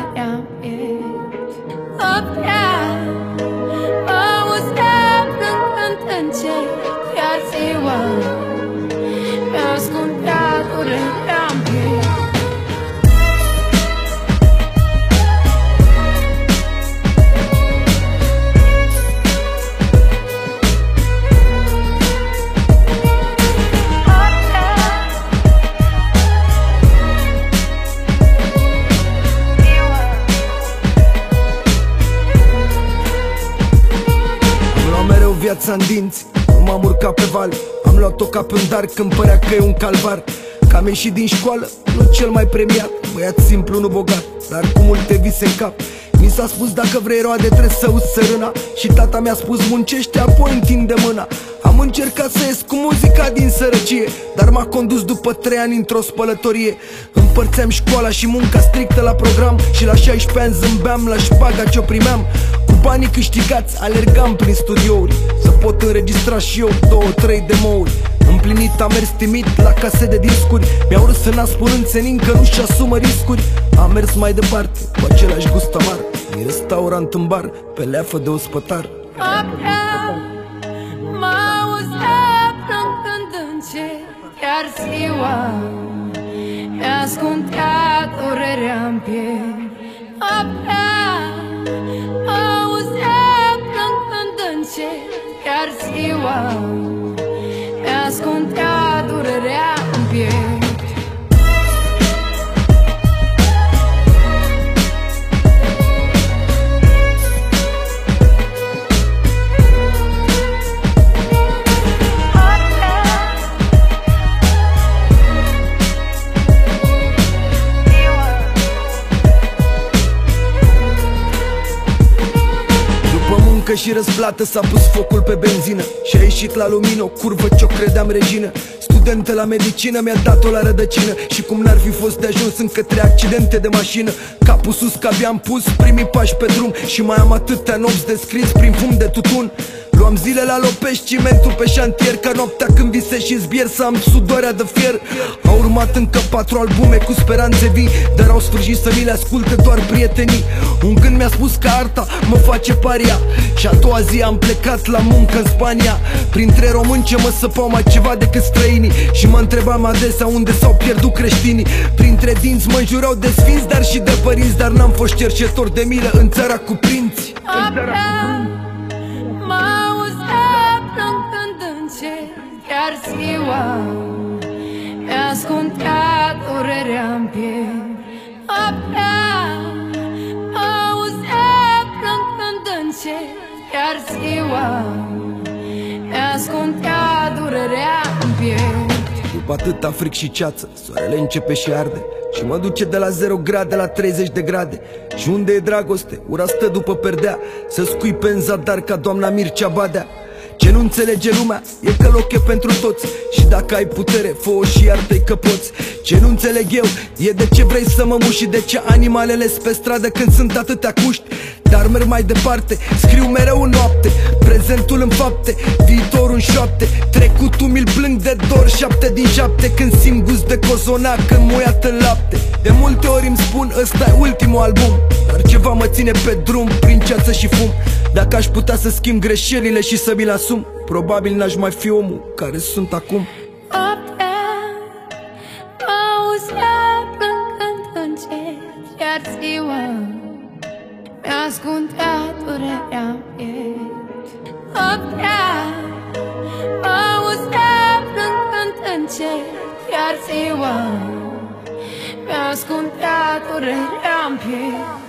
durerea-n piept. Noaptea auzea plângând încet, iar ziua mi-ascundea durerea-n piept. Viața în dinți, nu m-am urcat pe val. Am luat-o ca pe un dar când părea că e un calvar. Că am ieșit din școală, nu cel mai premiat, băiat simplu, nu bogat, dar cu multe vise în cap. Mi s-a spus dacă vrei roade trebuie să uzi sărâna, și tata mi-a spus muncește, apoi întinde mâna. Am încercat să ies cu muzica din sărăcie, dar m-a condus după 3 ani într-o spălătorie. Împărțeam școala și munca strictă la program, și la 16 ani zâmbeam la șpaga ce-o primeam. Cu banii câștigați alergam prin studiouri, să pot înregistra și eu 2-3 demouri. Împlinit am mers timid la case de discuri, mi-au râs în nas spunând senin că nu-și asumă riscuri. Am mers mai departe cu același gust amar, din restaurant în bar, pe leafă de ospătar. M-auzea plângând încet, iar ziua mi-ascundea durerea-n piept. M-auzea plângând încet, iar ziua mi-ascundea durerea-n piept. Că și răsplată s-a pus focul pe benzină și a ieșit la lumină o curvă ce-o credeam regină. Studentă la medicină, mi-a dat-o la rădăcină, și cum n-ar fi fost de ajuns încă 3 accidente de mașină. Capul sus că abia-am pus primii pași pe drum, și mai am atâtea nopți de scris prin fum de tutun. Luam zile la lopești, cimentul pe șantier, ca noaptea când visez și zbier să am sudoarea de fier. Au urmat încă 4 albume cu speranțe vii, dar au sfârșit să mi le asculte doar prietenii. Un gând mi-a spus că arta mă face paria, și a doua zi am plecat la muncă în Spania. Printre români ce mă săpau mai ceva decât străinii, și mă întrebam adesea unde s-au pierdut creștinii. Printre dinți mă înjurau de sfinți, dar și de părinți, dar n-am fost cercetor de milă în țara cu prinți. M-auzea plângând încet, iar ziua mi-ascundea durerea-n piept. M-auzea plângând încet, iar ziua mi-ascundea durerea-n piept. După atâta fric și ceață, soarele începe și arde, și mă duce de la 0 grade la 30 de grade. Și unde e dragoste, ura stă după perdea, să scui pe în zadar ca doamna Mircea Badea. Ce nu înțelege lumea e că loc e pentru toți, și dacă ai putere, fă-o și iartă-i că poți. Ce nu înțeleg eu e de ce vrei să mă muși, și de ce animalele sunt pe stradă când sunt atâtea cuști. Dar merg mai departe, scriu mereu în noapte, prezentul în fapte, viitorul în șoapte. Trecutul mi-l plâng de dor 7 din 7, când simt gust de cozonac înmuiat în lapte. De multe ori îmi spun ăsta e ultimul album, dar ceva mă ține pe drum prin ceață și fum. Dacă aș putea să schimb greșelile și să mi le asum, probabil n-aș mai fi omul care sunt acum. M-auzea plângând încet, iar ziua mi-ascundea durerea-n piept. M-auzea plângând încet, iar ziua mi-ascundea durerea-n piept.